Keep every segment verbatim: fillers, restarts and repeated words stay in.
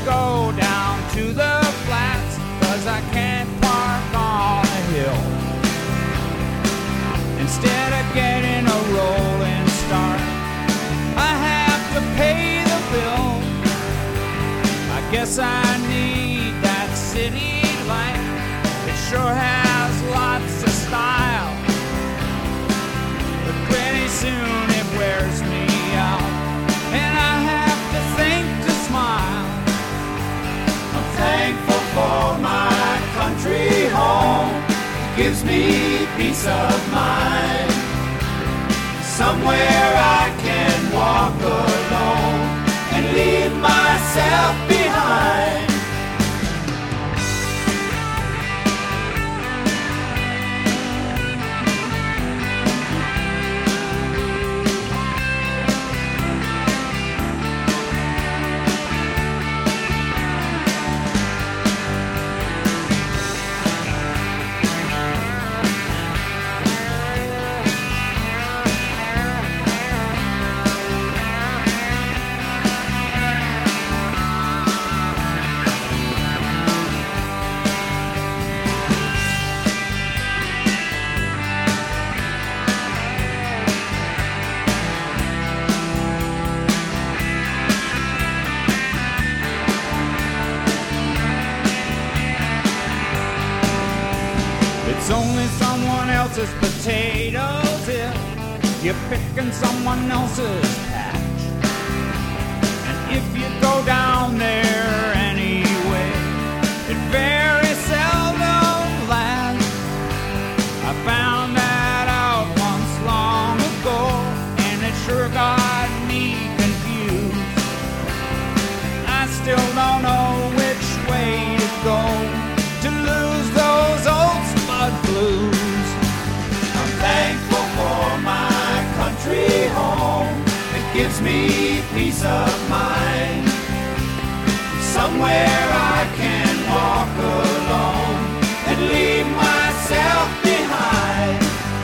go down to the flats, 'cause I can't park on a hill. Instead of getting a rolling start, I have to pay the bill. I guess I need that city life. It sure has lots of style, but pretty soon it wears me out, and I have to think to smile. I'm thankful for my country home. It gives me peace of mind. Somewhere I can walk alone and leave myself behind. It's only someone else's potatoes if you're picking someone else's patch. And if you go down there anyway, it very seldom lasts. I found that out once long ago, and it sure got me confused. I still don't know which way to go to lose those old spud blues. I'm thankful for my country home. It gives me peace of mind. Somewhere I can walk alone and leave myself behind.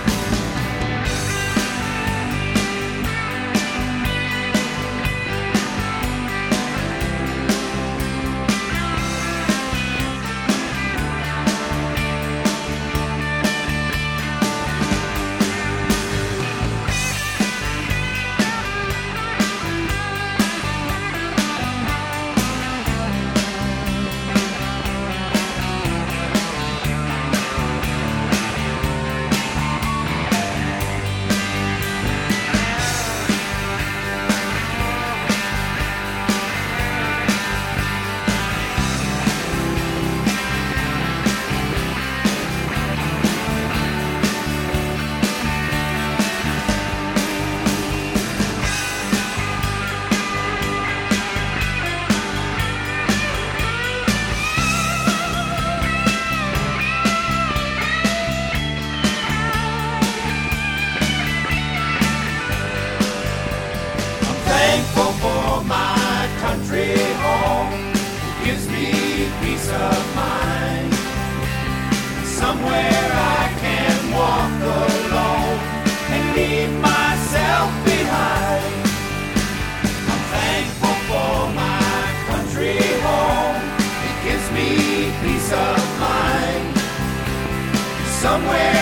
Thankful for my country home. It gives me peace of mind. Somewhere I can walk alone and leave myself behind. I'm thankful for my country home. It gives me peace of mind. Somewhere